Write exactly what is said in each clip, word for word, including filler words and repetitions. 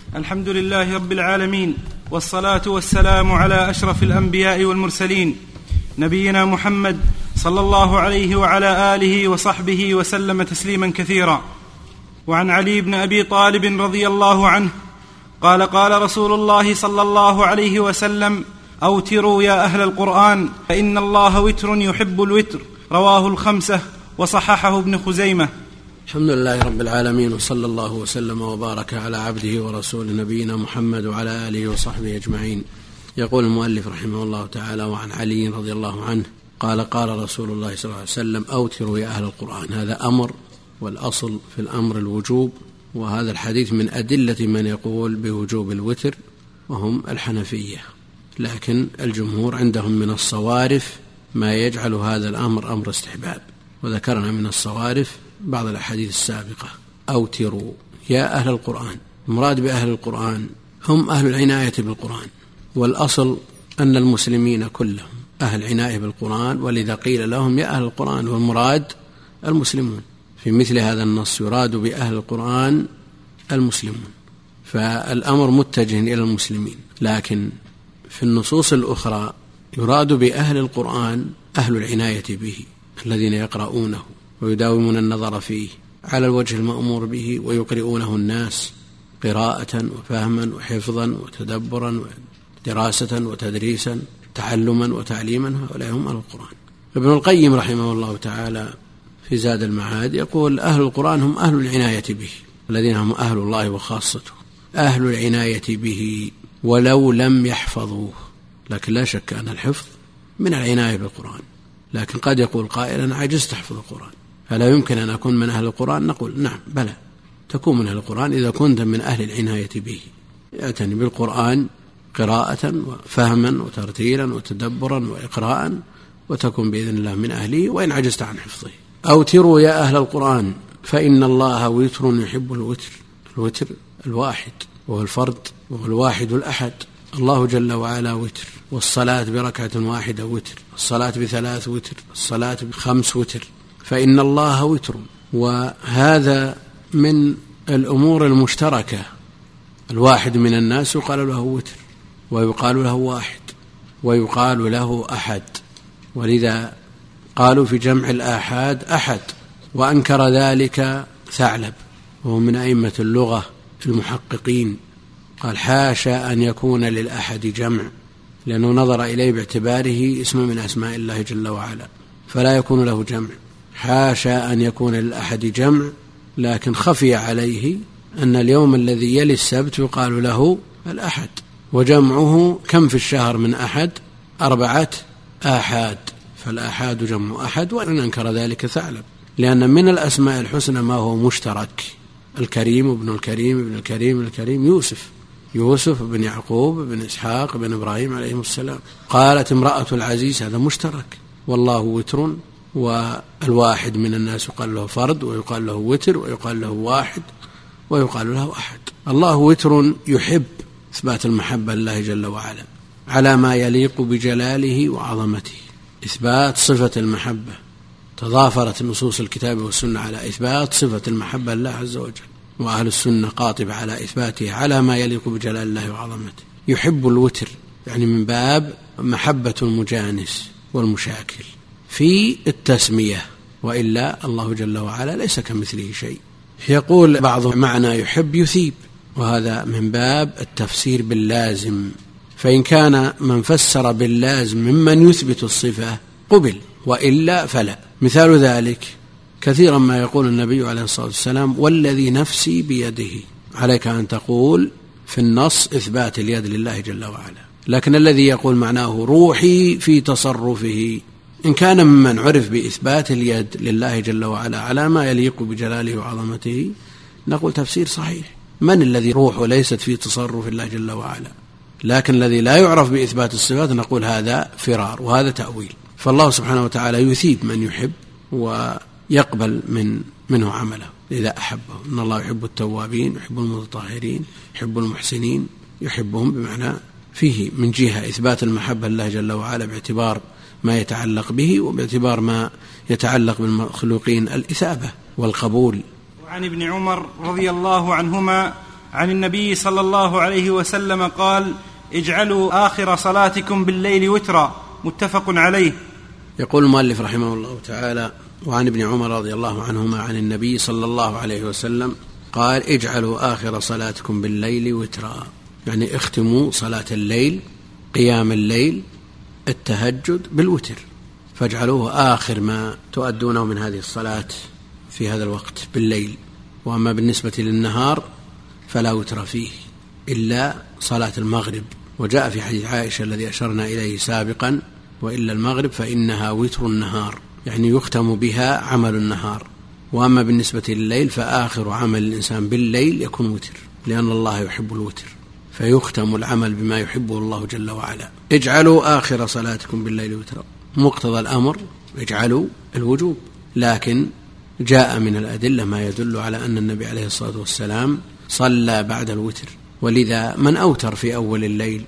الحمد لله رب العالمين، والصلاة والسلام على أشرف الأنبياء والمرسلين، نبينا محمد صلى الله عليه وعلى آله وصحبه وسلم تسليما كثيرا. وعن علي بن أبي طالب رضي الله عنه قال قال رسول الله صلى الله عليه وسلم: أوتروا يا أهل القرآن فإن الله وتر يحب الوتر. رواه الخمسة وصححه ابن خزيمة. الحمد لله رب العالمين، وصلى الله وسلم وبارك على عبده ورسوله نبينا محمد وعلى آله وصحبه أجمعين. يقول المؤلف رحمه الله تعالى: وعن علي رضي الله عنه قال قال رسول الله صلى الله عليه وسلم: أوتروا يا أهل القرآن. هذا أمر، والأصل في الأمر الوجوب، وهذا الحديث من أدلة من يقول بوجوب الوتر وهم الحنفية، لكن الجمهور عندهم من الصوارف ما يجعل هذا الأمر أمر استحباب، وذكرنا من الصوارف بعض الأحاديث السابقة. أوتروا يا أهل القرآن. المراد بأهل القرآن هم أهل العناية بالقرآن، والأصل أن المسلمين كلهم أهل عناية بالقرآن، ولذا قيل لهم يا أهل القرآن، والمراد المسلمون. في مثل هذا النص يراد بأهل القرآن المسلمون، فالأمر متجه إلى المسلمين، لكن في النصوص الأخرى يراد بأهل القرآن أهل العناية به، الذين يقرؤونه ويداومون النظر فيه على الوجه المأمور به، ويقرؤونه الناس قراءة وفهما وحفظا وتدبرا ودراسة وتدريسا، تعلما وتعليما. هؤلاء هم أهل القرآن. ابن القيم رحمه الله تعالى في زاد المعاد يقول: أهل القرآن هم أهل العناية به، الذين هم أهل الله وخاصته، أهل العناية به ولو لم يحفظوه. لكن لا شك أن الحفظ من العناية بالقرآن، لكن قد يقول قائل: أنا عجزت أحفظ القرآن، فلا يمكن أن أكون من أهل القرآن؟ نقول: نعم، بلى، تكون من أهل القرآن إذا كنت من أهل العناية به، يعتني بالقرآن قراءة وفهما وترتيلا وتدبرا وإقراء، وتكون بإذن الله من أهله وإن عجزت عن حفظه. أوتروا يا أهل القرآن فإن الله وتر يحب الوتر. الوتر الواحد، وهو الفرد، وهو الواحد الأحد. الله جل وعلا وتر، والصلاة بركعة واحدة وتر، الصلاة بثلاث وتر، الصلاة بخمس وتر، فإن الله وتر. وهذا من الأمور المشتركة. الواحد من الناس يقال له وتر، ويقال له واحد، ويقال له أحد، ولذا قالوا في جمع الآحاد أحد، وأنكر ذلك ثعلب وهو من أئمة اللغة المحققين، قال: حاشا أن يكون للأحد جمع، لأنه نظر إليه باعتباره اسم من أسماء الله جل وعلا، فلا يكون له جمع. حاشا أن يكون للأحد جمع، لكن خفي عليه أن اليوم الذي يلي السبت يقال له الأحد، وجمعه كم في الشهر من أحد؟ أربعة آحاد، فالآحاد جمع أحد، وأن أنكر ذلك ثعلب، لأن من الأسماء الحسنى ما هو مشترك: الكريم ابن الكريم ابن الكريم الكريم يوسف، يوسف بن يعقوب بن إسحاق بن إبراهيم عليهم السلام. قالت امرأة العزيز: هذا مشترك. والله وتر، والواحد من الناس يقال له فرد، ويقال له وتر، ويقال له واحد، ويقال له أحد. الله وتر يحب، إثبات المحبة لله جل وعلا على ما يليق بجلاله وعظمته، إثبات صفة المحبة. تضافرت نصوص الكتاب والسنة على إثبات صفة المحبة لله عز وجل، وأهل السنة قاطبة على إثباتها على ما يليق بجلال الله وعظمته. يحب الوتر، يعني من باب محبة المجانس والمشاكل في التسمية، وإلا الله جل وعلا ليس كمثله شيء. يقول بعض معنى يحب يثيب، وهذا من باب التفسير باللازم، فإن كان من فسر باللازم ممن يثبت الصفة قبل، وإلا فلا. مثال ذلك كثيرا ما يقول النبي عليه الصلاة والسلام: والذي نفسي بيده. عليك أن تقول في النص إثبات اليد لله جل وعلا، لكن الذي يقول معناه روحي في تصرفه، إن كان ممن عرف بإثبات اليد لله جل وعلا على ما يليق بجلاله وعظمته، نقول تفسير صحيح. من الذي روحه ليست في تصرف الله جل وعلا؟ لكن الذي لا يعرف بإثبات الصفات نقول هذا فرار، وهذا تأويل. فالله سبحانه وتعالى يثيب من يحب ويقبل من منه عمله إذا أحبه. إن الله يحب التوابين، يحب المتطهرين، يحب المحسنين، يحبهم بمعنى فيه من جهة إثبات المحبة لله جل وعلا باعتبار ما يتعلق به، وباعتبار ما يتعلق بالمخلوقين الإثابة والقبول. وعن ابن عمر رضي الله عنهما عن النبي صلى الله عليه وسلم قال: اجعلوا آخر صلاتكم بالليل وترا، متفق عليه. يقول المؤلف رحمه الله تعالى: وعن ابن عمر رضي الله عنهما عن النبي صلى الله عليه وسلم قال: اجعلوا آخر صلاتكم بالليل وترا، يعني اختموا صلاة الليل، قيام الليل، التهجد بالوتر، فاجعلوه آخر ما تؤدونه من هذه الصلاة في هذا الوقت بالليل. وأما بالنسبة للنهار فلا وتر فيه إلا صلاة المغرب، وجاء في حديث عائشة الذي أشرنا إليه سابقا: وإلا المغرب فإنها وتر النهار، يعني يختم بها عمل النهار. وأما بالنسبة لليل فآخر عمل الإنسان بالليل يكون وتر، لأن الله يحب الوتر، فيختم العمل بما يحبه الله جل وعلا. اجعلوا آخر صلاتكم بالليل وترا، مقتضى الأمر اجعلوا الوجوب، لكن جاء من الأدلة ما يدل على أن النبي عليه الصلاة والسلام صلى بعد الوتر، ولذا من أوتر في أول الليل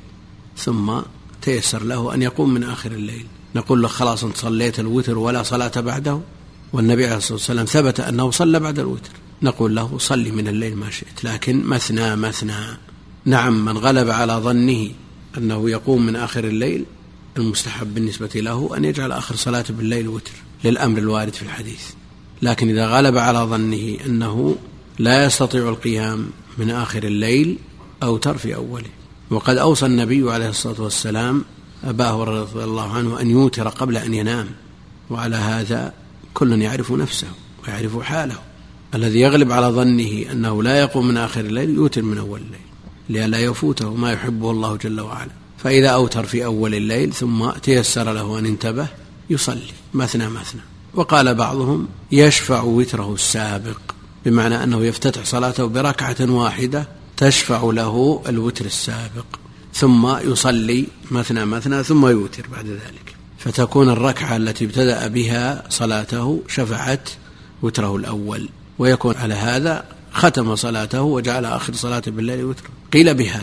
ثم تيسر له أن يقوم من آخر الليل نقول له: خلاص أنت صليت الوتر ولا صلاة بعده؟ والنبي عليه الصلاة والسلام ثبت أنه صلى بعد الوتر، نقول له: صلي من الليل ما شئت، لكن مثنى مثنى. نعم، من غلب على ظنه أنه يقوم من آخر الليل المستحب بالنسبة له أن يجعل آخر صلاة بالليل وتر للأمر الوارد في الحديث، لكن إذا غلب على ظنه أنه لا يستطيع القيام من آخر الليل أوتر في أوله. وقد أوصى النبي عليه الصلاة والسلام أبا هريرة رضي الله عنه أن يوتر قبل أن ينام، وعلى هذا كل يعرف نفسه ويعرف حاله. الذي يغلب على ظنه أنه لا يقوم من آخر الليل يوتر من أول الليل لئلا يفوته ما يحبه الله جل وعلا. فإذا أوتر في أول الليل ثم تيسر له أن انتبه يصلي مثنى مثنى. وقال بعضهم: يشفع وتره السابق، بمعنى أنه يفتتح صلاته بركعة واحدة تشفع له الوتر السابق، ثم يصلي مثنى مثنى ثم يوتر بعد ذلك، فتكون الركعة التي ابتدأ بها صلاته شفعت وتره الأول، ويكون على هذا ختم صلاته وجعل آخر صلاته بالليل وتر. قيل بهذا،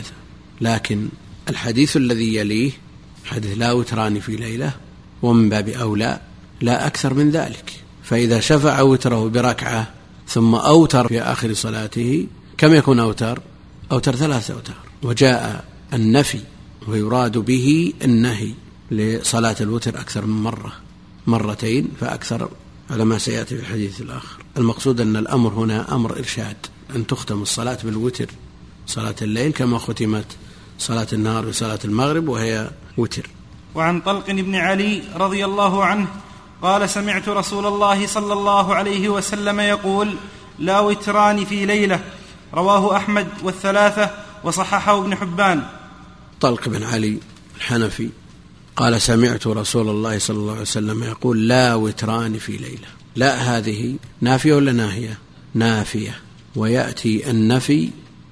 لكن الحديث الذي يليه حديث لا وتران في ليلة، ومن باب أولى لا أكثر من ذلك. فإذا شفع وتره بركعة ثم أوتر في آخر صلاته كم يكون أوتر؟ أوتر ثلاثة أوتار. وجاء النفي ويراد به النهي لصلاة الوتر أكثر من مرة، مرتين فأكثر، على ما سيأتي في الحديث الآخر. المقصود أن الأمر هنا أمر إرشاد، أن تختم الصلاة بالوتر صلاة الليل كما ختمت صلاة النهار وصلاة المغرب وهي وتر. وعن طلق بن علي رضي الله عنه قال: سمعت رسول الله صلى الله عليه وسلم يقول: لا وتران في ليلة. رواه أحمد والثلاثة وصححه ابن حبان. طلق بن علي الحنفي قال: سمعت رسول الله صلى الله عليه وسلم يقول: لا وتران في ليلة. لا هذه نافية ولا ناهية؟ نافية، ويأتي النفي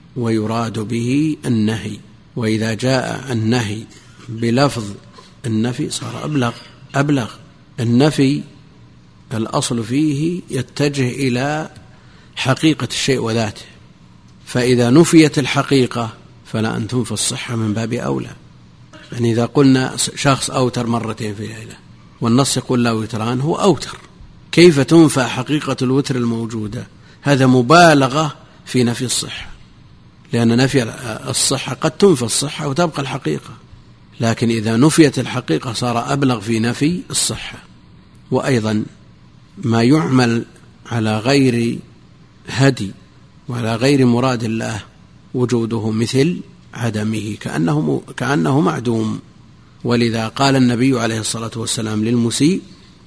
ويراد به النهي، وإذا جاء النهي بلفظ النفي صار أبلغ أبلغ. النفي الأصل فيه يتجه إلى حقيقة الشيء وذاته، فإذا نفيت الحقيقة فلا أن تنفى الصحة من باب أولى. يعني إذا قلنا شخص أوتر مرتين في ليلة والنص يقول لا وتران، هو أوتر، كيف تنفى حقيقة الوتر الموجودة؟ هذا مبالغة في نفي الصحة، لأن نفي الصحة قد تنفى الصحة وتبقى الحقيقة، لكن إذا نفيت الحقيقة صار أبلغ في نفي الصحة. وأيضا ما يعمل على غير هدي وعلى غير مراد الله وجوده مثل عدمه، كأنه, كأنه معدوم. ولذا قال النبي عليه الصلاة والسلام للمسيء: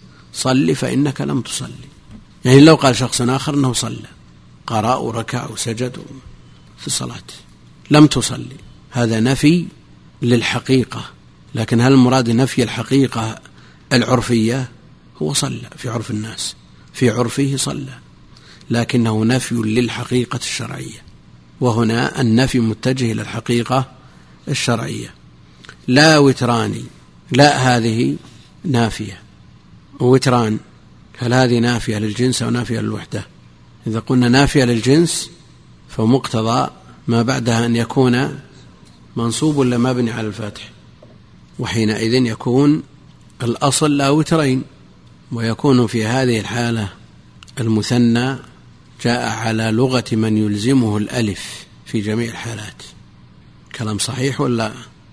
صل فإنك لم تصلي. يعني لو قال شخص آخر أنه صلى، قرأ وركع وسجد في الصلاة، لم تصلي، هذا نفي للحقيقة. لكن هل المراد نفي الحقيقة العرفية؟ هو صلى في عرف الناس، في عرفه صلى، لكنه نفي للحقيقة الشرعية، وهنا النفي متجه إلى الحقيقة الشرعية. لا وتراني، لا هذه نافية، ووتران هل هذه نافية للجنس أو نافية للوحدة؟ إذا قلنا نافية للجنس فمقتضى ما بعدها أن يكون منصوب ولا مبني على الفتح، وحينئذ يكون الأصل لا وترين، ويكون في هذه الحالة المثنى جاء على لغة من يلزمه الألف في جميع الحالات. كلام صحيح ولا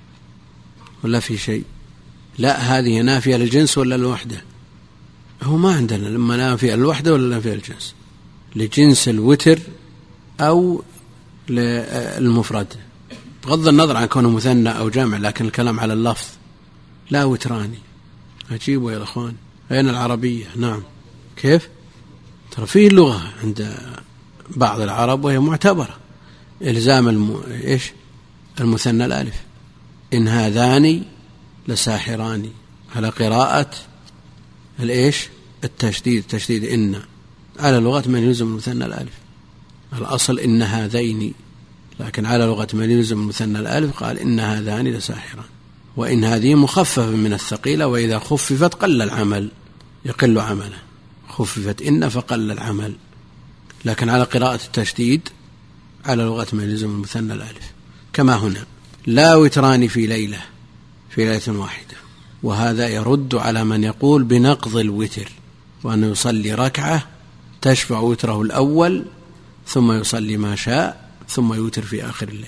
ولا في شيء؟ لا، هذه نافية للجنس ولا الوحدة؟ هو ما عندنا لما نافية الوحدة ولا نافية الجنس، لجنس الوتر أو للمفرد، بغض النظر عن كونه مثنى أو جمع، لكن الكلام على اللفظ. لا وتراني. أجيبوا يا الأخوان، أين العربية؟ نعم. كيف؟ ترى فيه اللغة عند بعض العرب وهي معتبرة، إلزام الم... إيش المثنى الألف. إن هذان لساحران، على قراءة الإيش التشديد، تشديد إن، على لغة من يلزم المثنى الألف. الأصل إن هذين، لكن على لغة من يلزم المثنى الألف قال إن هذان لساحران. وإن هذه مخففة من الثقيلة، وإذا خففت قل العمل، يقل عمله. خففت إن فقل العمل، لكن على قراءة التشديد على لغة من يلزم المثنى الألف. كما هنا لا وتران في ليلة، في ليلة واحدة. وهذا يرد على من يقول بنقض الوتر، وأنه يصلي ركعة تشفع وتره الأول ثم يصلي ما شاء ثم يوتر في آخر الليل،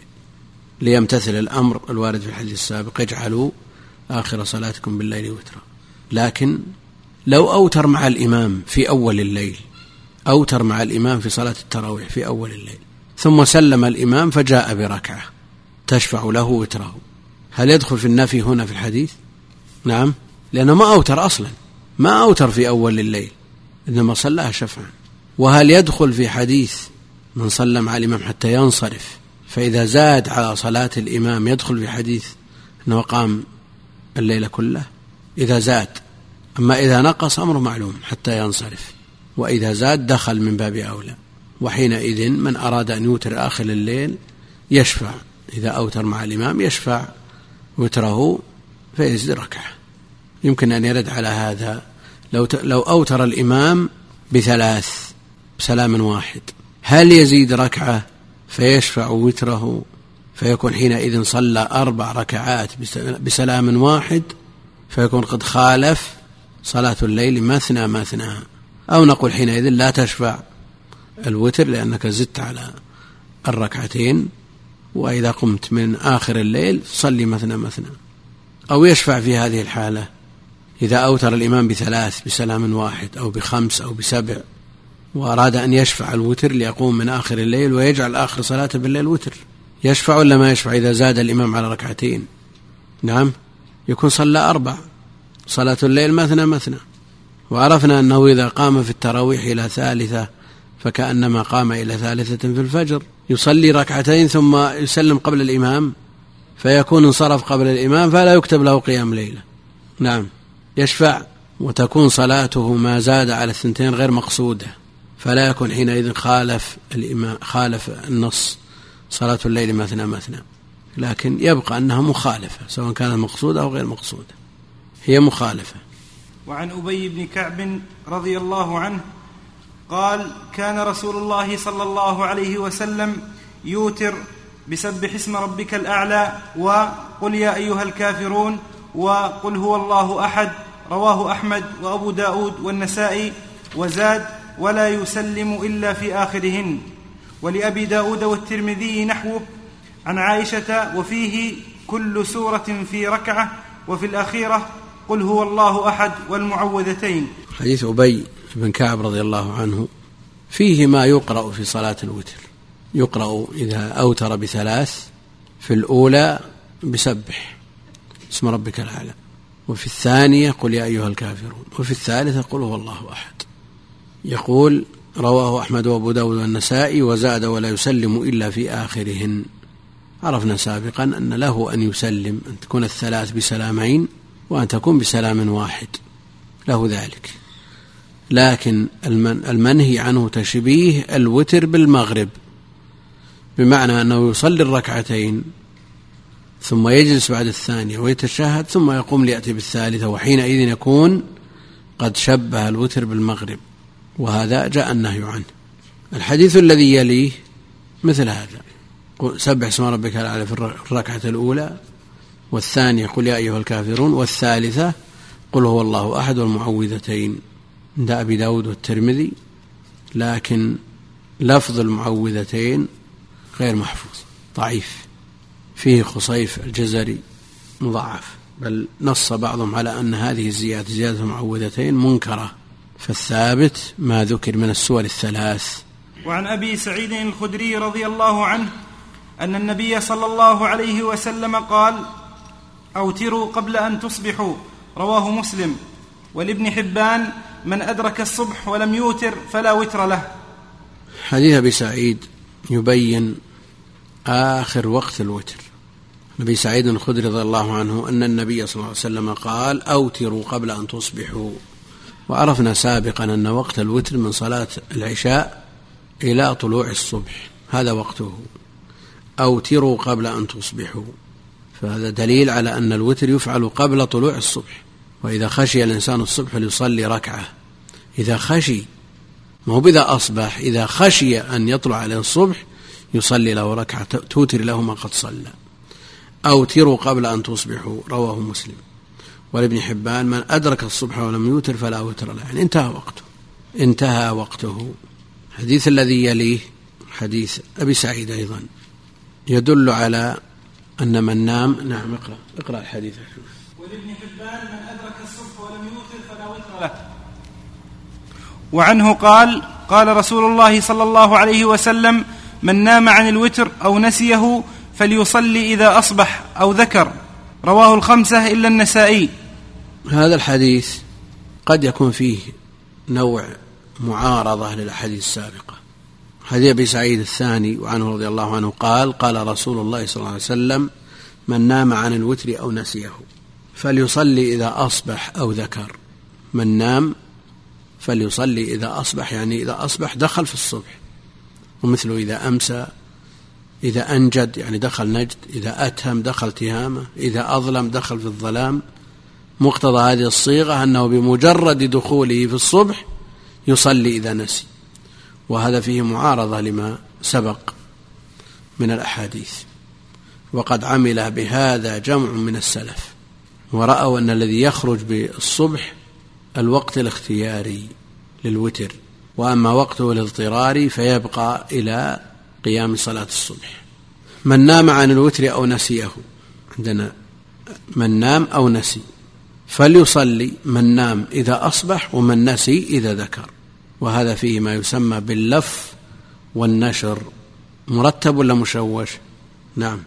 ليمتثل الأمر الوارد في الحديث السابق: اجعلوا آخر صلاتكم بالليل وترا. لكن لو أوتر مع الإمام في أول الليل، أوتر مع الإمام في صلاة التراويح في أول الليل، ثم سلم الإمام فجاء بركعة تشفع له وتره، هل يدخل في النفي هنا في الحديث؟ نعم، لأنه ما أوتر أصلا، ما أوتر في أول الليل، إنما صلاها شفعا. وهل يدخل في حديث من صلى مع الإمام حتى ينصرف، فإذا زاد على صلاة الإمام يدخل في حديث أنه قام الليل كله؟ إذا زاد. أما إذا نقص أمر معلوم حتى ينصرف، وإذا زاد دخل من باب أولى. وحينئذ من أراد أن يوتر آخر الليل يشفع، إذا أوتر مع الإمام يشفع وتره فيزيد ركعة. يمكن أن يرد على هذا لو لو أوتر الإمام بثلاث بسلام واحد، هل يزيد ركعة فيشفع وتره فيكون حينئذ صلى أربع ركعات بسلام واحد، فيكون قد خالف صلاة الليل مثنى مثنى؟ أو نقول حينئذ لا تشفع الوتر لأنك زدت على الركعتين، وإذا قمت من آخر الليل صلي مثنى مثنى. أو يشفع في هذه الحالة إذا أوتر الإمام بثلاث بسلام واحد أو بخمس أو بسبع، وأراد أن يشفع الوتر ليقوم من آخر الليل ويجعل آخر صلاة بالليل وتر، يشفع ولا ما يشفع إذا زاد الإمام على ركعتين؟ نعم، يكون صلى أربع، صلاة الليل مثنى مثنى. وعرفنا أنه إذا قام في التراويح إلى ثالثة فكأنما قام إلى ثالثة في الفجر، يصلي ركعتين ثم يسلم قبل الإمام فيكون انصرف قبل الإمام فلا يكتب له قيام ليلة. نعم، يشفع وتكون صلاته ما زاد على الثنتين غير مقصودة، فلا يكون حينئذ خالف الإمام، خالف النص صلاة الليل مثنى مثنى، لكن يبقى أنها مخالفة سواء كانت مقصودة أو غير مقصودة، هي مخالفة. وعن أبي بن كعب رضي الله عنه قال: كان رسول الله صلى الله عليه وسلم يوتر بسبح اسم ربك الأعلى وقل يا أيها الكافرون وقل هو الله أحد. رواه أحمد وأبو داود والنسائي، وزاد: ولا يسلم إلا في آخرهن. ولأبي داود والترمذي نحوه عن عائشة وفيه كل سورة في ركعة، وفي الأخيرة قل هو الله أحد والمعوذتين. حديث أبي بن كعب رضي الله عنه فيه ما يقرأ في صلاة الوتر، يقرأ إذا أوتر بثلاث في الأولى بسبح اسم ربك الأعلى، وفي الثانية قل يا أيها الكافرون، وفي الثالثة قل هو الله أحد. يقول: رواه أحمد وأبو داود والنسائي، وزاد: ولا يسلم إلا في آخرهن. عرفنا سابقا أن له أن يسلم، أن تكون الثلاث بسلامين وأن تكون بسلام واحد، له ذلك. لكن المنهي عنه تشبيه الوتر بالمغرب، بمعنى أنه يصلي الركعتين ثم يجلس بعد الثانية ويتشهد ثم يقوم ليأتي بالثالثة، وحينئذ يكون قد شبه الوتر بالمغرب، وهذا جاء النهي عنه. الحديث الذي يليه مثل هذا: سبح اسم ربك الأعلى في الركعة الأولى، والثانية قل يا أيها الكافرون، والثالثة قل هو الله أحد والمعوذتين، عند أبي داود والترمذي. لكن لفظ المعوذتين غير محفوظ ضعيف، فيه خصيف الجزري مضاعف، بل نص بعضهم على أن هذه الزيادة زيادة معوذتين منكرة، فالثابت ما ذكر من السور الثلاث. وعن أبي سعيد الخدري رضي الله عنه أن النبي صلى الله عليه وسلم قال: أوتروا قبل أن تصبحوا، رواه مسلم. ولابن حبان: من أدرك الصبح ولم يوتر فلا وتر له. حديث أبي سعيد يبين آخر وقت الوتر. أبي سعيد الخدري رضي الله عنه أن النبي صلى الله عليه وسلم قال: أوتروا قبل أن تصبحوا. وعرفنا سابقا أن وقت الوتر من صلاة العشاء إلى طلوع الصبح، هذا وقته. أوتروا قبل أن تصبحوا، فهذا دليل على أن الوتر يفعل قبل طلوع الصبح. وإذا خشي الإنسان الصبح ليصلي ركعة، إذا خشي، مو بإذا أصبح، إذا خشي أن يطلع عليه الصبح يصلي له ركعة توتر له ما قد صلى. أوتروا قبل أن تصبحوا، رواه مسلم. ولابن حبان: من أدرك الصبح ولم يوتر فلا وتر له، يعني انتهى وقته، انتهى وقته. الحديث الذي يليه حديث أبي سعيد أيضا يدل على أن من نام. نعم، اقرأ اقرأ الحديث. ولابن حبان: من أدرك الصبح ولم يوتر فلا وتر له. وعنه قال: قال رسول الله صلى الله عليه وسلم: من نام عن الوتر أو نسيه فليصلي إذا أصبح أو ذكر، رواه الخمسة إلا النسائي. هذا الحديث قد يكون فيه نوع معارضة للأحاديث السابقة. حديث أبي سعيد الثاني وعنه رضي الله عنه قال: قال رسول الله صلى الله عليه وسلم: من نام عن الوتر أو نسيه فليصلي إذا أصبح أو ذكر. من نام فليصلي إذا أصبح، يعني إذا أصبح دخل في الصبح، ومثله إذا أمسى، إذا أنجد يعني دخل نجد، إذا أتهم دخل تهامة، إذا أظلم دخل في الظلام. مقتضى هذه الصيغة أنه بمجرد دخوله في الصبح يصلي إذا نسي، وهذا فيه معارضة لما سبق من الأحاديث. وقد عمل بهذا جمع من السلف، ورأوا أن الذي يخرج بالصبح الوقت الاختياري للوتر، وأما وقته الاضطراري فيبقى إلى قيام صلاة الصبح. من نام عن الوتر أو نسيه، عندنا من نام أو نسي، فليصلي من نام إذا أصبح، ومن نسي إذا ذكر. وهذا فيه ما يسمى باللف والنشر. مرتب ولا مشوش؟ نعم،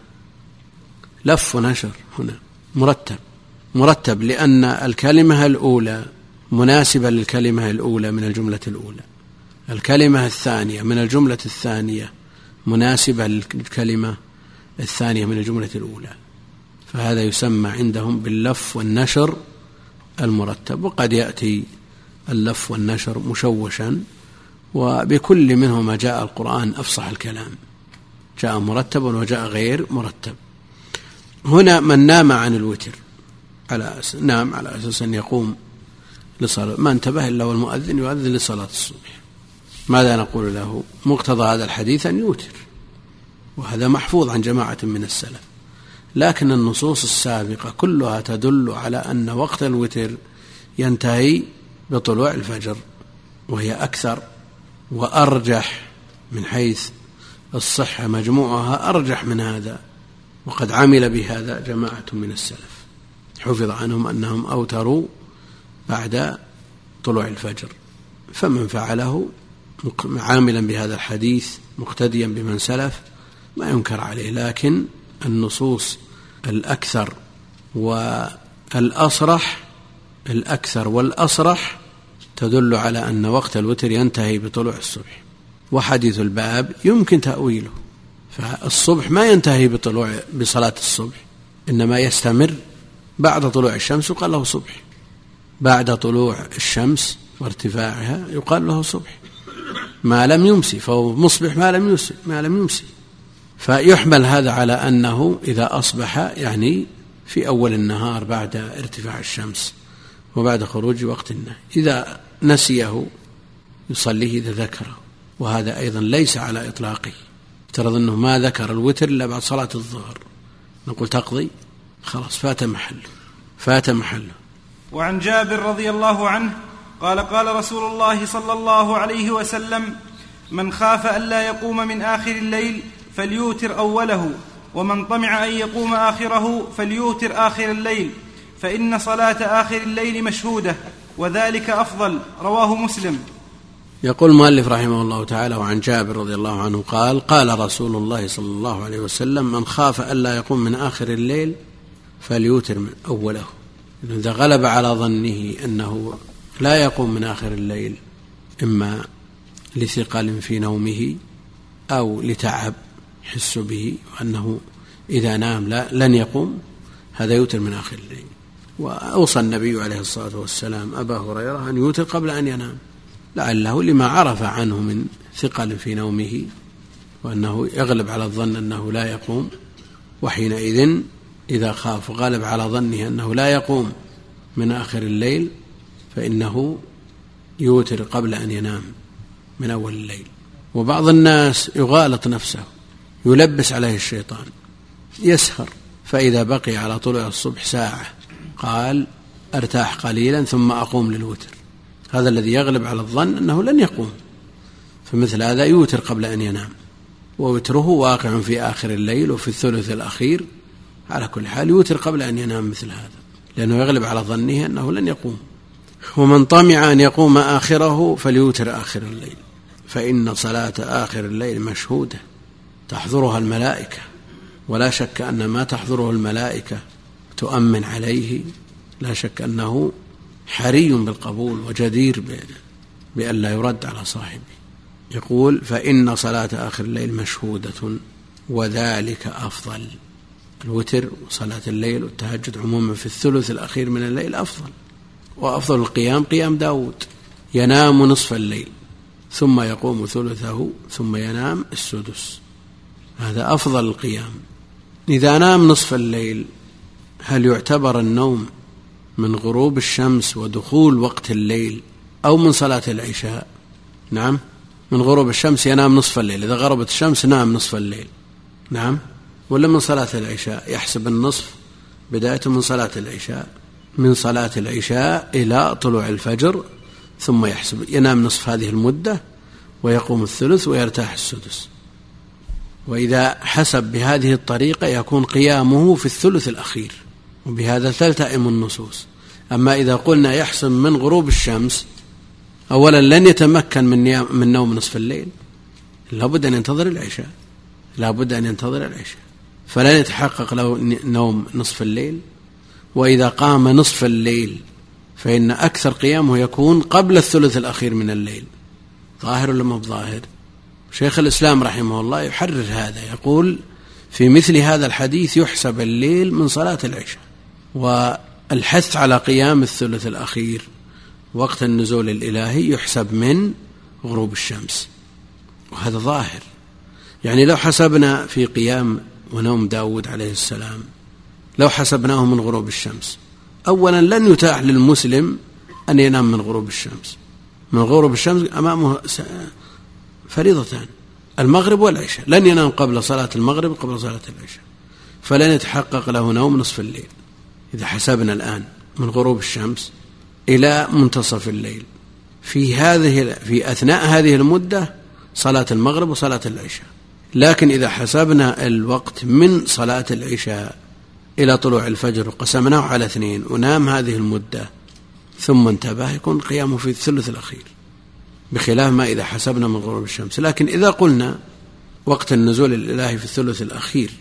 لف ونشر هنا مرتب. مرتب لأن الكلمة الأولى مناسبة للكلمة الأولى من الجملة الأولى، الكلمة الثانية من الجملة الثانية مناسبة للكلمة الثانية من الجملة الأولى، فهذا يسمى عندهم باللف والنشر المرتب. وقد يأتي اللف والنشر مشوشا، وبكل منهما جاء القرآن أفصح الكلام، جاء مرتبا وجاء غير مرتب. هنا من نام عن الوتر على أس... نام على أساس أن يقوم لصلاة، ما انتبه إلا والمؤذن يؤذن لصلاة الصبح، ماذا نقول له؟ مقتضى هذا الحديث أن يوتر، وهذا محفوظ عن جماعة من السلف. لكن النصوص السابقة كلها تدل على أن وقت الوتر ينتهي بطلوع الفجر، وهي أكثر وأرجح من حيث الصحة، مجموعها أرجح من هذا، وقد عمل بهذا جماعة من السلف، حفظ عنهم أنهم أوتروا بعد طلوع الفجر. فمن فعله عاملا بهذا الحديث مقتديا بمن سلف ما ينكر عليه، لكن النصوص الأكثر والأصرح الأكثر والأصرح تدل على أن وقت الوتر ينتهي بطلوع الصبح. وحديث الباب يمكن تأويله، فالصبح ما ينتهي بطلوع بصلاة الصبح، إنما يستمر بعد طلوع الشمس يقال له صبح، بعد طلوع الشمس وارتفاعها يقال له صبح، ما لم يمسي فهو مصبح ما لم يمسي, ما لم يمسي. فيحمل هذا على أنه إذا أصبح يعني في أول النهار بعد ارتفاع الشمس وبعد خروج وقت النهي. إذا نسيه يصليه إذا ذكره، وهذا أيضا ليس على إطلاقه. افترض أنه ما ذكر الوتر إلا بعد صلاة الظهر، نقول تقضي، خلاص فات محله فات محله. وعن جابر رضي الله عنه قال: قال رسول الله صلى الله عليه وسلم: من خاف ألا يقوم من آخر الليل فليوتر أوله، ومن طمع أن يقوم آخره فليوتر آخر الليل، فإن صلاة آخر الليل مشهودة وذلك أفضل. رواه مسلم. يقول المؤلف رحمه الله تعالى: وعن جابر رضي الله عنه قال: قال رسول الله صلى الله عليه وسلم: من خاف ألا يقوم من آخر الليل فليوتر من أوله. إذا غلب على ظنه أنه لا يقوم من آخر الليل، إما لثقل في نومه أو لتعب يحس به وأنه إذا نام لا لن يقوم، هذا يوتر من آخر الليل. وأوصى النبي عليه الصلاة والسلام أبا هريرة أن يوتر قبل أن ينام، لعله لما عرف عنه من ثقل في نومه وأنه يغلب على الظن أنه لا يقوم، وحينئذ إذا خاف وغالب على ظنه أنه لا يقوم من آخر الليل فإنه يوتر قبل أن ينام من أول الليل. وبعض الناس يغالط نفسه، يلبس عليه الشيطان، يسهر، فإذا بقي على طلوع الصبح ساعة قال أرتاح قليلا ثم أقوم للوتر، هذا الذي يغلب على الظن أنه لن يقوم، فمثل هذا يوتر قبل أن ينام، ووتره واقع في آخر الليل وفي الثلث الأخير. على كل حال يوتر قبل أن ينام مثل هذا، لأنه يغلب على ظنه أنه لن يقوم. ومن طمع أن يقوم آخره فليوتر آخر الليل، فإن صلاة آخر الليل مشهودة تحضرها الملائكة، ولا شك أن ما تحضره الملائكة تؤمن عليه لا شك أنه حري بالقبول وجدير بأن لا يرد على صاحبه. يقول: فإن صلاة آخر الليل مشهودة وذلك أفضل. الوتر وصلاة الليل والتهجد عموما في الثلث الأخير من الليل أفضل، وأفضل القيام قيام داود، ينام نصف الليل ثم يقوم ثلثه ثم ينام السدس، هذا أفضل القيام. إذا نام نصف الليل هل يعتبر النوم من غروب الشمس ودخول وقت الليل أو من صلاة العشاء؟ نعم، من غروب الشمس ينام نصف الليل، إذا غربت الشمس نام نصف الليل، نعم. ولا من صلاة العشاء يحسب النصف بدايته من صلاة العشاء، من صلاة العشاء إلى طلوع الفجر، ثم يحسب ينام نصف هذه المدة ويقوم الثلث ويرتاح السدس. وإذا حسب بهذه الطريقة يكون قيامه في الثلث الأخير، وبهذا تلتئم النصوص. أما إذا قلنا يحسب من غروب الشمس، أولا لن يتمكن من من نوم نصف الليل، لابد أن ينتظر العشاء، لابد أن ينتظر العشاء، فلن يتحقق له نوم نصف الليل. وإذا قام نصف الليل فإن أكثر قيامه يكون قبل الثلث الأخير من الليل. ظاهر ولا مو ظاهر؟ شيخ الإسلام رحمه الله يحرر هذا، يقول: في مثل هذا الحديث يحسب الليل من صلاة العشاء، والحث على قيام الثلث الأخير وقت النزول الإلهي يحسب من غروب الشمس، وهذا ظاهر. يعني لو حسبنا في قيام ونوم داود عليه السلام، لو حسبناه من غروب الشمس، أولا لن يتاح للمسلم أن ينام من غروب الشمس. من غروب الشمس أمامه فريضتان، المغرب والعشاء، لن ينام قبل صلاة المغرب قبل صلاة العشاء، فلن يتحقق له نوم نصف الليل. إذا حسبنا الآن من غروب الشمس إلى منتصف الليل، في هذه في أثناء هذه المدة صلاة المغرب وصلاة العشاء. لكن إذا حسبنا الوقت من صلاة العشاء إلى طلوع الفجر وقسمناه على اثنين ونام هذه المدة ثم انتبه، يكون قيامه في الثلث الأخير، بخلاف ما إذا حسبنا من غروب الشمس. لكن إذا قلنا وقت النزول الإلهي في الثلث الأخير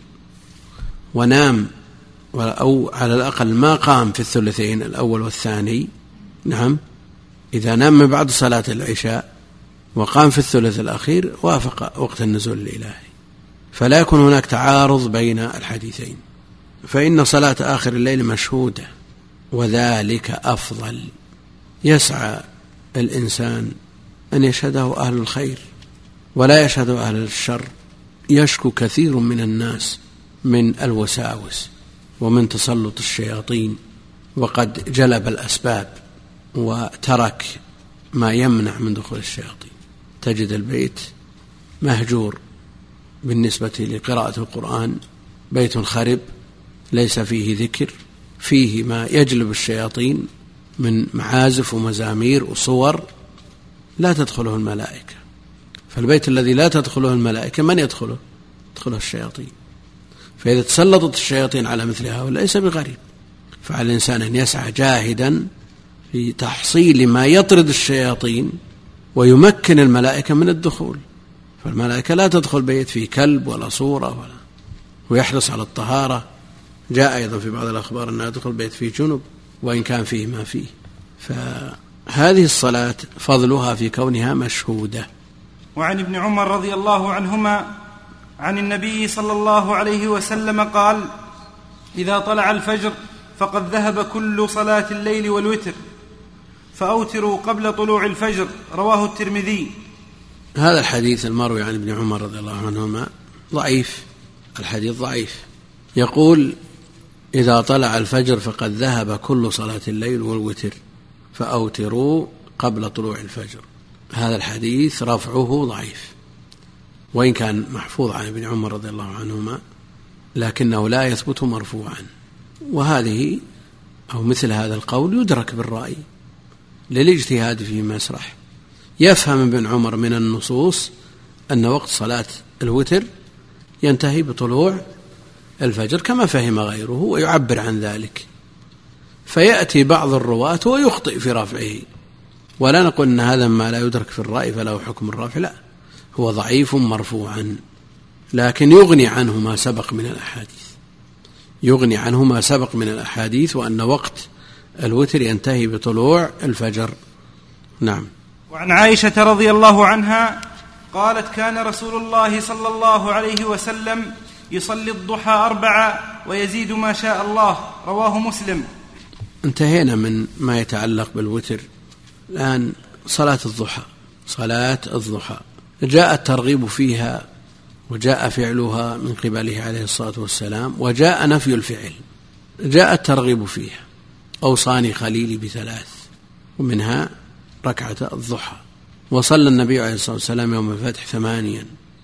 ونام، أو على الأقل ما قام في الثلثين الأول والثاني، نعم، إذا نام من بعد صلاة العشاء وقام في الثلث الأخير وافق وقت النزول الإلهي، فلا يكون هناك تعارض بين الحديثين. فإن صلاة آخر الليل مشهودة وذلك أفضل. يسعى الإنسان أن يشهده أهل الخير ولا يشهده أهل الشر. يشكو كثير من الناس من الوساوس ومن تسلط الشياطين، وقد جلب الأسباب وترك ما يمنع من دخول الشياطين. تجد البيت مهجور بالنسبة لقراءة القرآن، بيت خرب ليس فيه ذكر، فيه ما يجلب الشياطين من معازف ومزامير وصور لا تدخله الملائكة. فالبيت الذي لا تدخله الملائكة من يدخله؟ تدخله الشياطين. فإذا تسلطت الشياطين على مثل هؤلاء ليس بغريب، فعلى الإنسان أن يسعى جاهدا في تحصيل ما يطرد الشياطين ويمكن الملائكة من الدخول. فالملائكة لا تدخل بيت فيه كلب ولا صورة ولا، ويحرص على الطهارة. جاء أيضا في بعض الأخبار أنه يدخل بيت فيه جنب وإن كان فيه ما فيه. فهذه الصلاة فضلها في كونها مشهودة. وعن ابن عمر رضي الله عنهما عن النبي صلى الله عليه وسلم قال: إذا طلع الفجر فقد ذهب كل صلاة الليل والوتر، فأوتروا قبل طلوع الفجر. رواه الترمذي. هذا الحديث المروي عن ابن عمر رضي الله عنهما ضعيف، الحديث ضعيف. يقول: إذا طلع الفجر فقد ذهب كل صلاة الليل والوتر، فأوتروا قبل طلوع الفجر. هذا الحديث رفعه ضعيف، وإن كان محفوظ عن ابن عمر رضي الله عنهما لكنه لا يثبت مرفوعا. وهذه أو مثل هذا القول يدرك بالرأي للاجتهاد في مسرح. يفهم ابن عمر من النصوص أن وقت صلاة الوتر ينتهي بطلوع الفجر كما فهم غيره ويعبر عن ذلك، فيأتي بعض الرواة ويخطئ في رفعه، ولا نقول أن هذا ما لا يدرك في الرأي فله حكم الرفع، لا، هو ضعيف مرفوعا، لكن يغني عنه ما سبق من الأحاديث يغني عنه ما سبق من الأحاديث وأن وقت الوتر ينتهي بطلوع الفجر. نعم. وعن عائشة رضي الله عنها قالت: كان رسول الله صلى الله عليه وسلم يصلي الضحى أربعة ويزيد ما شاء الله. رواه مسلم. انتهينا من ما يتعلق بالوتر. الآن صلاة الضحى. صلاة الضحى جاء الترغيب فيها وجاء فعلها من قبله عليه الصلاة والسلام، وجاء نفي الفعل. جاء الترغيب فيها: أوصاني خليلي بثلاث، ومنها ركعة الضحى. وصلى النبي عليه الصلاة والسلام يوم الفتح ثمانيا،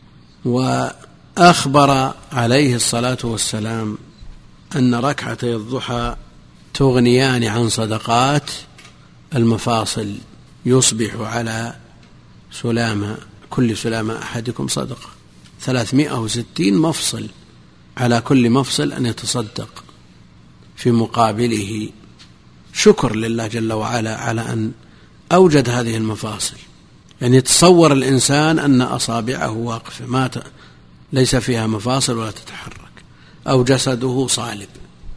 وأخبر عليه الصلاة والسلام أن ركعتي الضحى تغنيان عن صدقات المفاصل، يصبح على سلامة كل سلامة أحدكم صدقة، ثلاثمائة وستين مفصل، على كل مفصل أن يتصدق في مقابله شكر لله جل وعلا على أن أوجد هذه المفاصل. يعني يتصور الإنسان أن أصابعه واقفة ما ت... ليس فيها مفاصل ولا تتحرك، أو جسده صالب،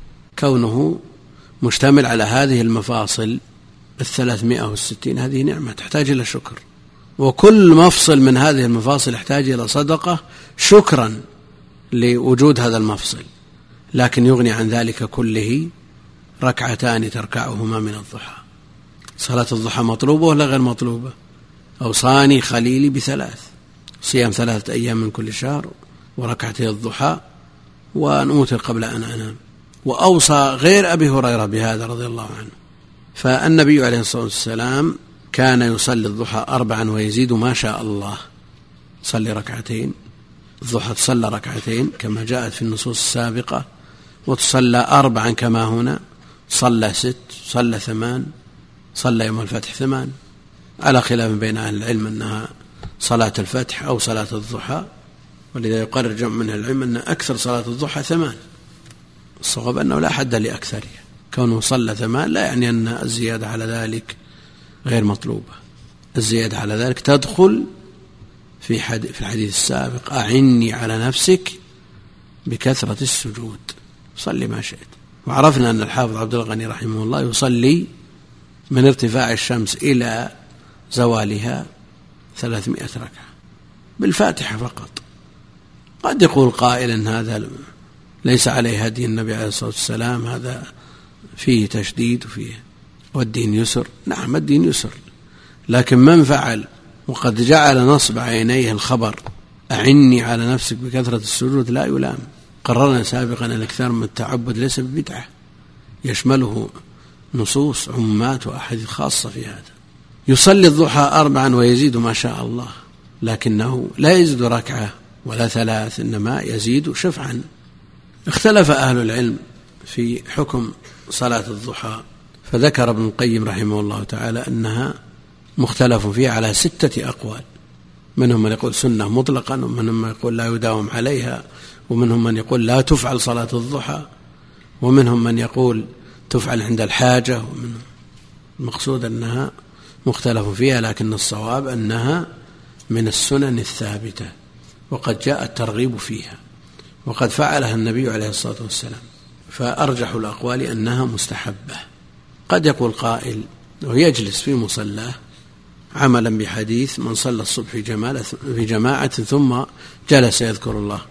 كونه مشتمل على هذه المفاصل الثلاثمائة والستين، هذه نعمة تحتاج إلى شكر، وكل مفصل من هذه المفاصل يحتاج إلى صدقة شكرا لوجود هذا المفصل. لكن يغني عن ذلك كله ركعتان تركعهما من الضحى. صلاة الضحى مطلوبة ولا غير مطلوبة؟ أوصاني خليلي بثلاث: صيام ثلاثة أيام من كل شهر، وركعتي الضحى، وأن أوتر قبل أن أنام. وأوصى غير أبي هريرة بهذا رضي الله عنه. فالنبي عليه الصلاة والسلام كان يصلي الضحى أربعا ويزيد ما شاء الله. صلي ركعتين الضحى، تصلى ركعتين كما جاءت في النصوص السابقة، وتصلى أربعا كما هنا، صلى ست، صلى ثمان، صلى يوم الفتح ثمان، على خلاف بين أهل العلم أنها صلاة الفتح أو صلاة الضحى، ولذا يقرر جمع من العلم أن أكثر صلاة الضحى ثمان. الصواب أنه لا حد لأكثرها، كونه صلى ثمان لا يعني أن الزيادة على ذلك غير مطلوبة. الزيادة على ذلك تدخل في حديث في الحديث السابق: أعني على نفسك بكثرة السجود، صلي ما شئت. وعرفنا أن الحافظ عبد الغني رحمه الله يصلي من ارتفاع الشمس إلى زوالها ثلاثمائة ركعة بالفاتحة فقط. قد يقول قائل أن هذا ليس عليه هدي النبي عليه الصلاة والسلام، هذا فيه تشديد وفيه والدين يسر. نعم الدين يسر، لكن من فعل وقد جعل نصب عينيه الخبر أعني على نفسك بكثرة السجود لا يلام. قررنا سابقا أن الإكثار من التعبد ليس ببدعة، يشمله نصوص عمات وأحاديث خاصة في هذا. يصلي الضحى أربعا ويزيد ما شاء الله، لكنه لا يزيد ركعة ولا ثلاث، إنما يزيد شفعا. اختلف أهل العلم في حكم صلاة الضحى، فذكر ابن القيم رحمه الله تعالى أنها مختلف فيها على ستة أقوال. منهم من يقول سنة مطلقا، ومنهم من يقول لا يداوم عليها، ومنهم من يقول لا تفعل صلاة الضحى، ومنهم من يقول تفعل عند الحاجة، ومن المقصود أنها مختلف فيها، لكن الصواب أنها من السنن الثابتة، وقد جاء الترغيب فيها، وقد فعلها النبي عليه الصلاة والسلام، فأرجح الأقوال أنها مستحبة. قد يقول قائل ويجلس في مصلاه عملا بحديث من صلى الصبح في جماعة ثم جلس يذكر الله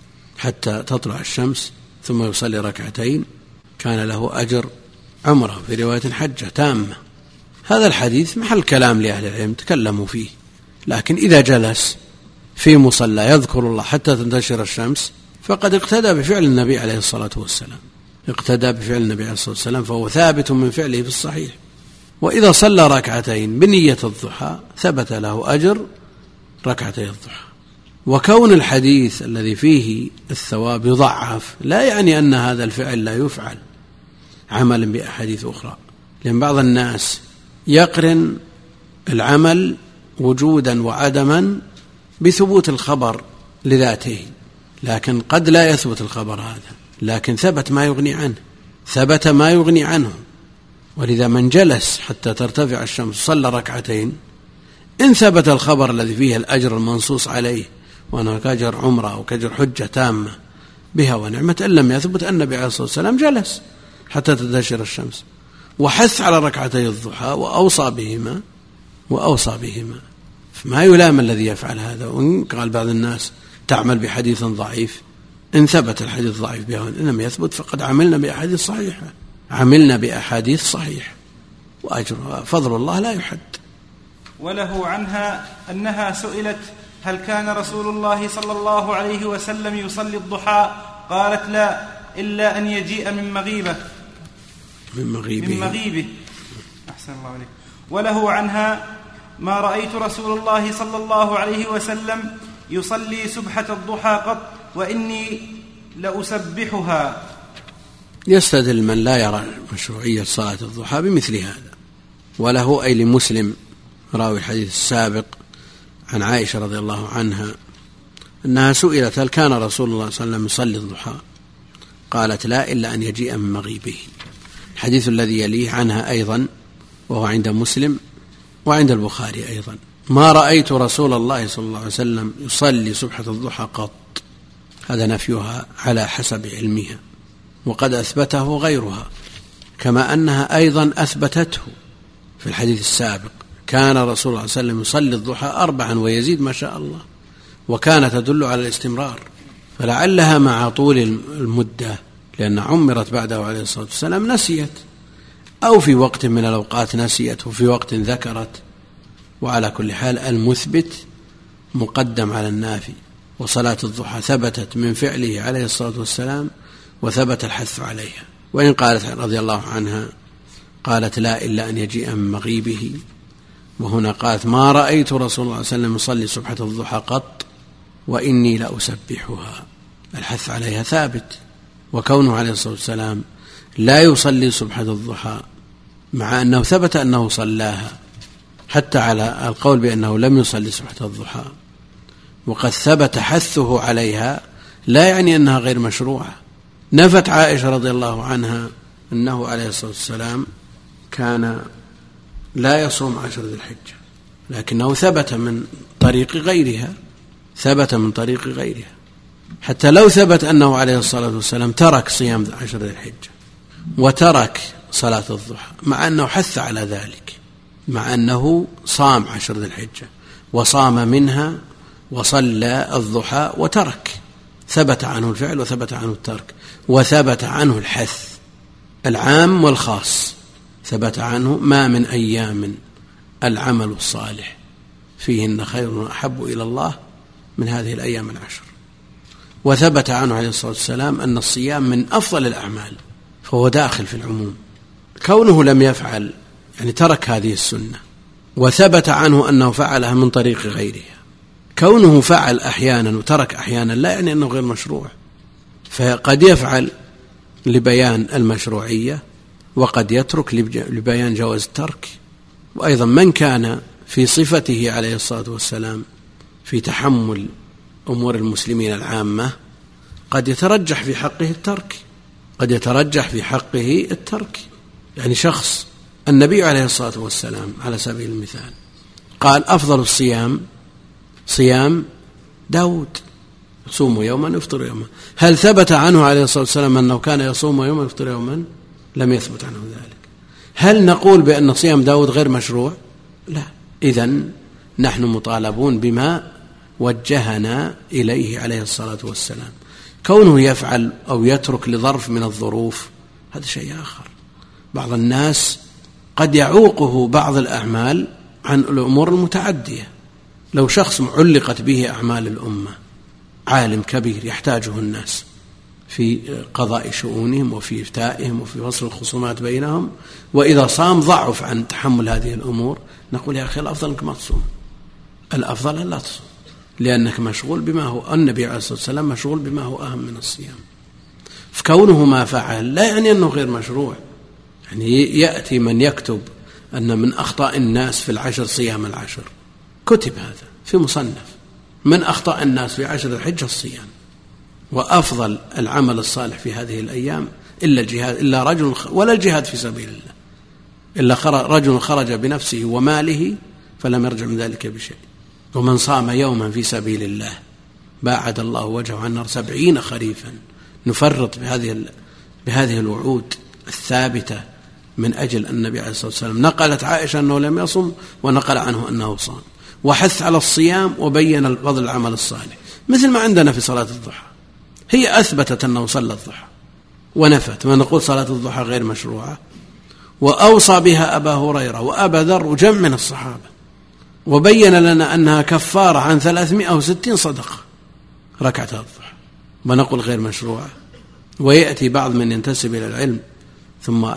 حتى تطلع الشمس ثم يصلي ركعتين كان له أجر عمره، في رواية حجة تامة. هذا الحديث محل كلام لأهل العلم تكلموا فيه، لكن إذا جلس في مصلى يذكر الله حتى تنتشر الشمس فقد اقتدى بفعل النبي عليه الصلاة والسلام، اقتدى بفعل النبي عليه الصلاة والسلام، فهو ثابت من فعله في الصحيح. وإذا صلى ركعتين بنية الضحى ثبت له أجر ركعتي الضحى. وكون الحديث الذي فيه الثواب يضعف لا يعني أن هذا الفعل لا يفعل عملا بأحاديث أخرى، لأن بعض الناس يقرن العمل وجودا وعدما بثبوت الخبر لذاته، لكن قد لا يثبت الخبر هذا، لكن ثبت ما يغني عنه، ثبت ما يغني عنه. ولذا من جلس حتى ترتفع الشمس صلى ركعتين إن ثبت الخبر الذي فيه الأجر المنصوص عليه وأنه كأجر عمره أو كأجر حجة تامة بها ونعمة، إن لم يثبت أن النبي عليه الصلاة والسلام جلس حتى تنتشر الشمس وحث على ركعتي الضحى وأوصى بهما وأوصى بهما، فما يلام الذي يفعل هذا. وإن قال بعض الناس تعمل بحديث ضعيف، إن ثبت الحديث ضعيف بها وإن لم يثبت فقد عملنا بأحاديث صحيحة، عملنا بأحاديث صحيح، وأجرها فضل الله لا يحد. وله عنها أنها سئلت هل كان رسول الله صلى الله عليه وسلم يصلي الضحى؟ قالت لا، إلا أن يجيء من مغيبة من مغيبه, من مغيبه. أحسن الله عليك. وله عنها ما رأيت رسول الله صلى الله عليه وسلم يصلي سبحة الضحى قط وإني لأسبحها. يستدل من لا يرى مشروعية صلاة الضحى بمثل هذا. وله أي لمسلم راوي الحديث السابق عن عائشة رضي الله عنها أنها سئلت هل كان رسول الله صلى الله عليه وسلم يصلي الضحى؟ قالت لا، إلا أن يجيء من مغيبه. الحديث الذي يليه عنها أيضا وهو عند مسلم وعند البخاري أيضا، ما رأيت رسول الله صلى الله عليه وسلم يصلي سبحة الضحى قط. هذا نفيها على حسب علمها، وقد أثبته غيرها، كما أنها أيضا أثبتته في الحديث السابق، كان رسول الله صلى الله عليه وسلم يصلي الضحى أربعا ويزيد ما شاء الله، وكانت تدل على الاستمرار. فلعلها مع طول المدة لأن عمرت بعده عليه الصلاة والسلام نسيت، أو في وقت من الأوقات نسيت وفي وقت ذكرت. وعلى كل حال المثبت مقدم على النافي، وصلاة الضحى ثبتت من فعله عليه الصلاة والسلام وثبت الحث عليها. وإن قالت رضي الله عنها قالت لا، إلا أن يجيء من مغيبه، وهنا قالت ما رأيت رسول الله صلى الله عليه وسلم يصلي سبحة الضحى قط وإني لأسبحها. الحث عليها ثابت، وكونه عليه الصلاة والسلام لا يصلي سبحة الضحى مع أنه ثبت أنه صلاها، حتى على القول بأنه لم يصلي سبحة الضحى وقد ثبت حثه عليها، لا يعني أنها غير مشروعة. نفت عائشة رضي الله عنها أنه عليه الصلاة والسلام كان لا يصوم عشر ذي الحجة، لكنه ثبت من طريق غيرها، ثبت من طريق غيرها، حتى لو ثبت أنه عليه الصلاة والسلام ترك صيام عشر ذي الحجة وترك صلاة الضحى، مع أنه حث على ذلك، مع أنه صام عشر ذي الحجة وصام منها وصلى الضحى وترك، ثبت عنه الفعل وثبت عنه الترك، وثبت عنه الحث العام والخاص، ثبت عنه ما من أيام العمل الصالح فيهن خير أحب إلى الله من هذه الأيام العشر. وثبت عنه عليه الصلاة والسلام أن الصيام من أفضل الأعمال، فهو داخل في العموم. كونه لم يفعل يعني ترك هذه السنة، وثبت عنه أنه فعلها من طريق غيرها. كونه فعل أحيانا وترك أحيانا لا يعني أنه غير مشروع، فقد يفعل لبيان المشروعية وقد يترك لبيان جواز الترك. وأيضا من كان في صفته عليه الصلاة والسلام في تحمل أمور المسلمين العامة قد يترجح في حقه الترك قد يترجح في حقه الترك يعني شخص النبي عليه الصلاة والسلام على سبيل المثال قال أفضل الصيام صيام داود يصوم يوما يفطر يوما. هل ثبت عنه عليه الصلاة والسلام أنه كان يصوم يوما يفطر يوما؟ لم يثبت عنه ذلك. هل نقول بأن صيام داود غير مشروع؟ لا. إذن نحن مطالبون بما وجهنا إليه عليه الصلاة والسلام. كونه يفعل أو يترك لظرف من الظروف هذا شيء آخر. بعض الناس قد يعوقه بعض الأعمال عن الأمور المتعدية. لو شخص علقت به أعمال الأمة، عالم كبير يحتاجه الناس في قضاء شؤونهم وفي إفتائهم وفي فصل الخصومات بينهم، وإذا صام ضعف عن تحمل هذه الأمور، نقول يا أخي الأفضل أنك ما تصوم، الأفضل أن لا تصوم، لأنك مشغول بما هو النبي عليه الصلاة والسلام مشغول بما هو أهم من الصيام. فكونه ما فعل لا يعني أنه غير مشروع. يعني يأتي من يكتب أن من أخطاء الناس في العشر صيام العشر، كتب هذا في مصنف، من أخطاء الناس في عشر الحجة الصيام، وأفضل العمل الصالح في هذه الأيام إلا الجهاد، إلا رجل ولا الجهاد في سبيل الله، إلا رجل خرج بنفسه وماله فلم يرجع من ذلك بشيء. ومن صام يوما في سبيل الله باعد الله وجهه عن النار سبعين خريفا. نفرط بهذه بهذه الوعود الثابتة من أجل النبي عليه الصلاة والسلام. نقلت عائشة أنه لم يصم ونقل عنه أنه صام، وحث على الصيام وبين فضل العمل الصالح، مثل ما عندنا في صلاة الضحى. هي أثبتت أنه صلى الضحى ونفت ما نقول صلاة الضحى غير مشروعة، وأوصى بها أبا هريرة وأبا ذر وجمع من الصحابة، وبين لنا أنها كفارة عن ثلاثمائة وستين صدقة ركعة الضحى، ونقول غير مشروعة. ويأتي بعض من ينتسب إلى العلم ثم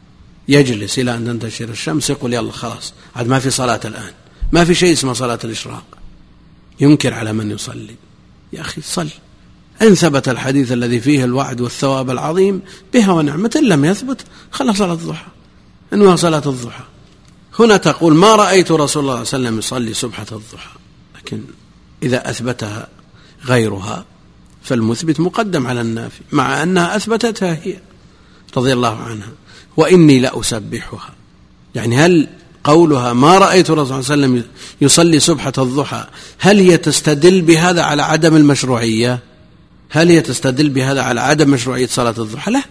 يجلس إلى أن تنتشر الشمس يقول يلا خلاص عاد ما في صلاة الآن، ما في شيء اسمه صلاة الإشراق، ينكر على من يصلي. يا أخي صل، إن ثبت الحديث الذي فيه الوعد والثواب العظيم بها ونعمة، إن لم يثبت خلص صلاة الضحى، إنها صلاة الضحى. هنا تقول ما رأيت رسول الله صلى الله عليه وسلم يصلي سبحة الضحى، لكن إذا أثبتها غيرها فالمثبت مقدم على النافي، مع أنها أثبتتها هي رضي الله عنها. وإني لأسبحها، يعني هل قولها ما رأيت الرسول صلى الله عليه وسلم يصلي سبحة الضحى هل هي تستدل بهذا على عدم المشروعية؟ هل هي تستدل بهذا على عدم مشروعية صلاة الضحى؟ لا،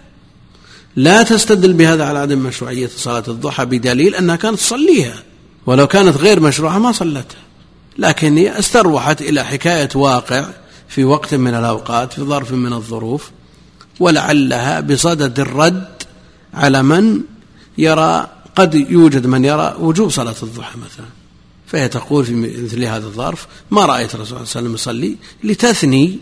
لا تستدل بهذا على عدم مشروعية صلاة الضحى، بدليل أنها كانت تصليها، ولو كانت غير مشروعة ما صلتها، لكن هي استروحت إلى حكاية واقع في وقت من الأوقات في ظرف من الظروف، ولعلها بصدد الرد على من يرى، قد يوجد من يرى وجوب صلاة الضحى مثلا، فهي تقول في مثل هذا الظرف ما رأيت الرسول صلى الله عليه وسلم يصلي، لتثني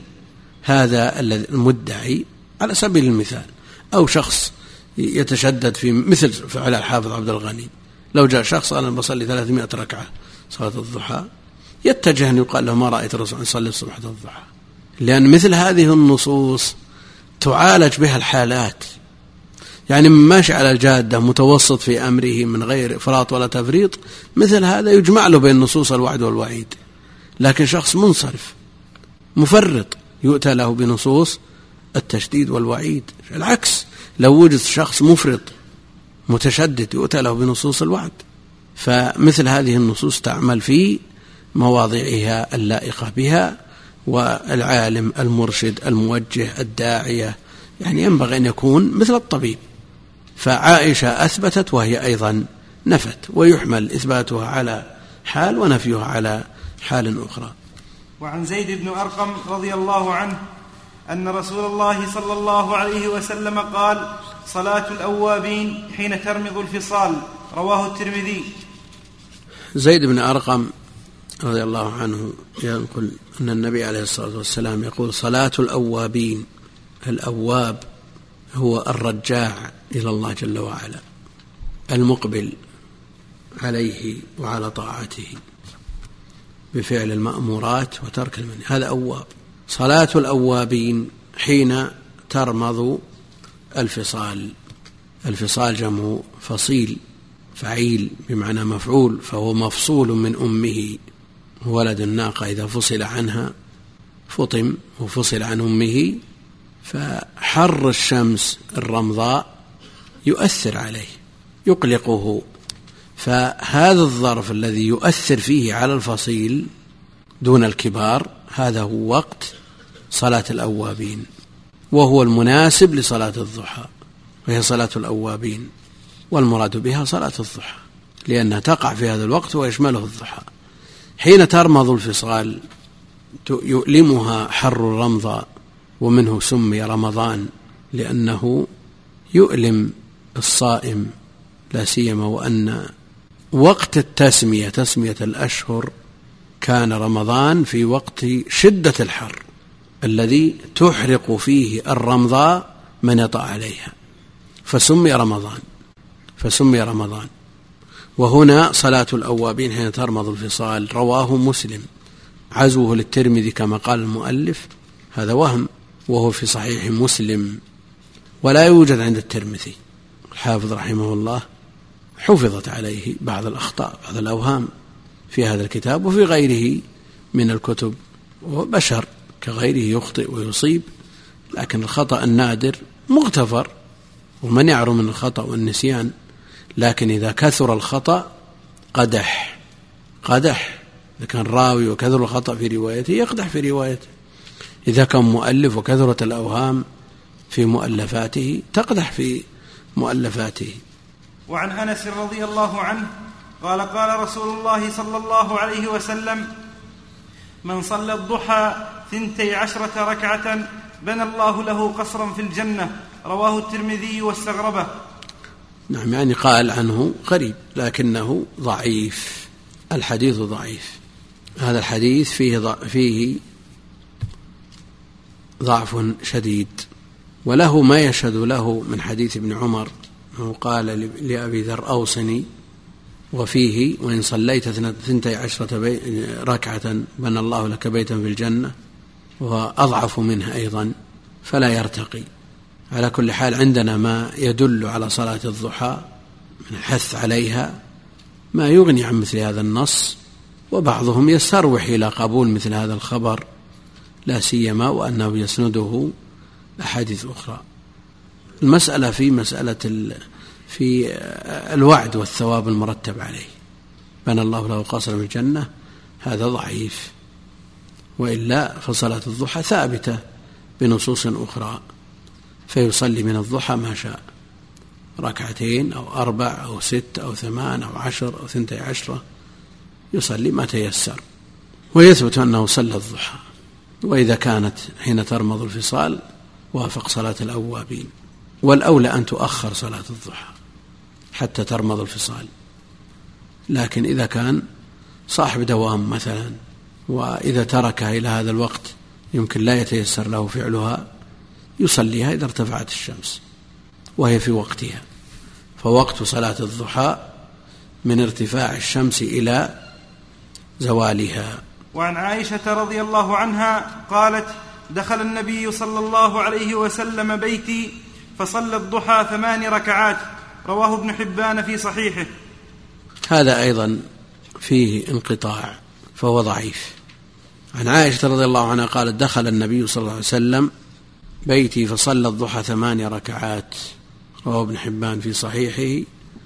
هذا المدعي على سبيل المثال. أو شخص يتشدد في مثل فعل الحافظ عبد الغني، لو جاء شخص قال أنا بصلي ثلاثمائة ركعة صلاة الضحى، يتجه أن يقال له ما رأيت الرسول يصلي صبحة الضحى، لأن مثل هذه النصوص تعالج بها الحالات. يعني من ماشي على الجادة متوسط في أمره من غير إفراط ولا تفريط، مثل هذا يجمع له بين نصوص الوعد والوعيد. لكن شخص منصرف مفرط يؤتى له بنصوص التشديد والوعيد. العكس، لو وجد شخص مفرط متشدد يؤتى له بنصوص الوعد. فمثل هذه النصوص تعمل في مواضعها اللائقة بها، والعالم المرشد الموجه الداعية يعني ينبغي أن يكون مثل الطبيب. فعائشة أثبتت وهي أيضا نفت، ويحمل إثباتها على حال ونفيها على حال أخرى. وعن زيد بن أرقم رضي الله عنه أن رسول الله صلى الله عليه وسلم قال صلاة الأوابين حين ترمض الفصال، رواه الترمذي. زيد بن أرقم رضي الله عنه ينقل أن النبي عليه الصلاة والسلام يقول صلاة الأوابين. الأواب هو الرجاع إلى الله جل وعلا، المقبل عليه وعلى طاعته بفعل المأمورات وترك المنهي، هذا أواب. صلاة الأوابين حين ترمض الفصال. الفصال جمع فصيل، فعيل بمعنى مفعول، فهو مفصول من أمه ولد الناقة إذا فصل عنها فطم وفصل عن أمه، فحر الشمس الرمضاء يؤثر عليه يقلقه، فهذا الظرف الذي يؤثر فيه على الفصيل دون الكبار هذا هو وقت صلاة الأوابين، وهو المناسب لصلاة الضحى، وهي صلاة الأوابين، والمراد بها صلاة الضحى لأنها تقع في هذا الوقت ويشمله الضحى. حين ترمض الفصال يؤلمها حر الرمضاء، ومنه سمي رمضان لأنه يؤلم الصائم، لا سيما وأن وقت التسمية تسمية الأشهر كان رمضان في وقت شدة الحر الذي تحرق فيه الرمضاء من يطأ عليها، فسمي رمضان فسمي رمضان وهنا صلاة الأوابين حين ترمض الفصال رواه مسلم، عزوه للترمذي كما قال المؤلف هذا وهم، وهو في صحيح مسلم ولا يوجد عند الترمذي. الحافظ رحمه الله حفظت عليه بعض الأخطاء بعض الأوهام في هذا الكتاب وفي غيره من الكتب، وبشر كغيره يخطئ ويصيب، لكن الخطأ النادر مغتفر ومن يعرف من الخطأ والنسيان، لكن إذا كثر الخطأ قدح قدح إذا كان راوي وكثر الخطأ في روايته يقدح في روايته، إذا كان مؤلف وكثرت الأوهام في مؤلفاته تقدح في مؤلفاته. وعن أنس رضي الله عنه قال قال رسول الله صلى الله عليه وسلم: من صلى الضحى ثنتي عشرة ركعة بنى الله له قصرا في الجنة، رواه الترمذي واستغربه. نعم، يعني قال عنه غريب لكنه ضعيف، الحديث ضعيف، هذا الحديث فيه فيه ضعف شديد، وله ما يشهد له من حديث ابن عمر أنه قال لأبي ذر أوصني، وفيه وإن صليت ثنتي عشرة ركعة بنى الله لك بيتا في الجنة، وأضعف منها أيضا فلا يرتقي. على كل حال عندنا ما يدل على صلاة الضحى من الحث عليها ما يغني عن مثل هذا النص، وبعضهم يستروح إلى قبول مثل هذا الخبر لا سيما وأنه يسنده أحاديث أخرى. المسألة في مسألة في الوعد والثواب المرتب عليه، بنى الله له قصرا في الجنة، هذا ضعيف، وإلا فصلاة الضحى ثابتة بنصوص أخرى، فيصلي من الضحى ما شاء، ركعتين أو أربع أو ست أو ثمان أو عشر أو ثنتي عشرة، يصلي ما تيسر، ويثبت أنه صلى الضحى. وإذا كانت حين ترمض الفصال وافق صلاة الأوابين، والأولى أن تؤخر صلاة الضحى حتى ترمض الفصال، لكن إذا كان صاحب دوام مثلا وإذا تركها إلى هذا الوقت يمكن لا يتيسر له فعلها يصليها إذا ارتفعت الشمس وهي في وقتها، فوقت صلاة الضحى من ارتفاع الشمس إلى زوالها. وعن عائشة رضي الله عنها قالت: دخل النبي صلى الله عليه وسلم بيتي فصلى الضحى ثمان ركعات، رواه ابن حبان في صحيحه. هذا أيضا فيه انقطاع فهو ضعيف. عن عائشة رضي الله عنها قالت: دخل النبي صلى الله عليه وسلم بيتي فصلى الضحى ثمان ركعات، رواه ابن حبان في صحيحه،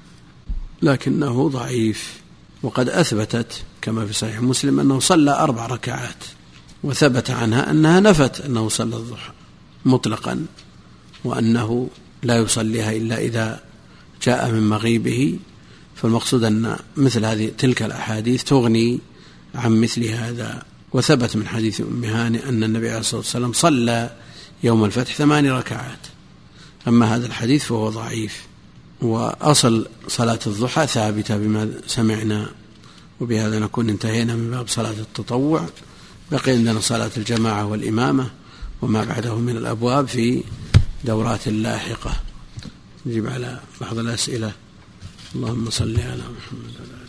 لكنه ضعيف. وقد أثبتت كما في صحيح مسلم أنه صلى أربع ركعات، وثبت عنها أنها نفت أنه صلى الضحى مطلقا، وأنه لا يصليها إلا إذا جاء من مغيبه. فالمقصود أن مثل هذه تلك الأحاديث تغني عن مثل هذا. وثبت من حديث أم هانئ أن النبي عليه الصلاة والسلام صلى يوم الفتح ثمان ركعات. أما هذا الحديث فهو ضعيف، وأصل صلاة الضحى ثابتة بما سمعنا. وبهذا نكون انتهينا من باب صلاة التطوع. بقي عندنا صلاة الجماعة والإمامة وما بعده من الأبواب في دورات لاحقة. نجيب على بعض الأسئلة. اللهم صل على محمد.